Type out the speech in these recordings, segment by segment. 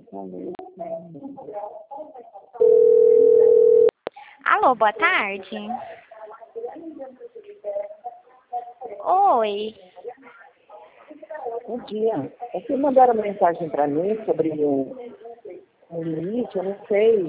Alô, boa tarde. Oi. Bom dia. É que mandaram mensagem para mim sobre um limite, eu não sei.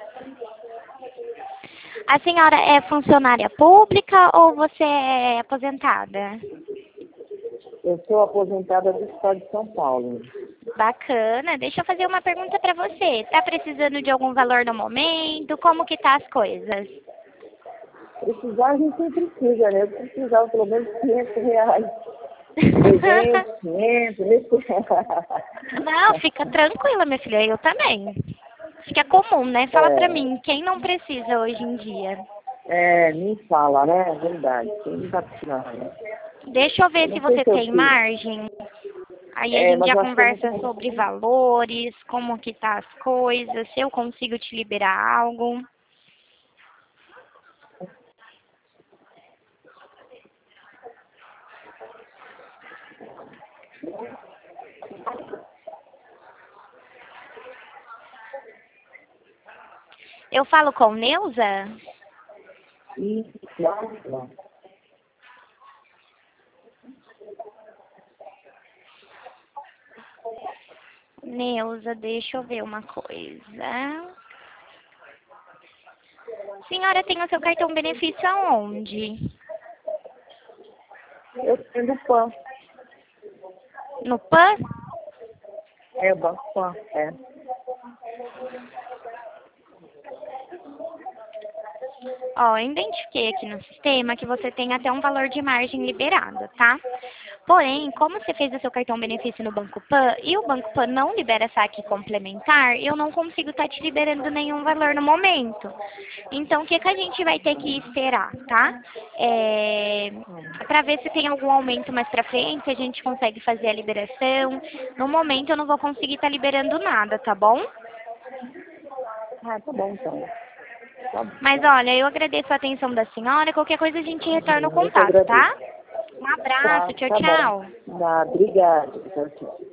A senhora é funcionária pública ou você é aposentada? Eu sou aposentada do estado de São Paulo. Bacana. Deixa eu fazer uma pergunta para você. Tá precisando de algum valor no momento? Como que tá as coisas? Precisar, a gente sempre precisa, né? Eu precisava pelo menos R$ 500. 300, 500, nesse... Não, fica tranquila, minha filha. Eu também. Acho que é comum, né? Fala pra mim, quem não precisa hoje em dia? Me fala, né? É verdade. Quem não tá precisando. Deixa eu ver Eu se não sei você se eu tem fiz. margem. Aí a gente Mas já eu acho que eu não conversa tenho. sobre valores, como que tá as coisas, se eu consigo te liberar algo. Eu falo com Neuza? Isso. Neuza, deixa eu ver uma coisa. Senhora tem o seu cartão benefício aonde? Eu tenho do PAN. No PAN? É o Banco PAN, é. Ó, eu identifiquei aqui no sistema que você tem até um valor de margem liberado, tá? Porém, como você fez o seu cartão benefício no Banco Pan e o Banco Pan não libera saque complementar, eu não consigo estar te liberando nenhum valor no momento. Então, o que a gente vai ter que esperar, tá? Para ver se tem algum aumento mais pra frente, a gente consegue fazer a liberação. No momento, eu não vou conseguir estar liberando nada, tá bom? Tá bom então. Tá bom. Mas olha, eu agradeço a atenção da senhora. Qualquer coisa a gente retorna o Eu que contato, agradeço. tá? Um abraço, tchau, Tá bom. tchau. Obrigada. Tchau, tchau.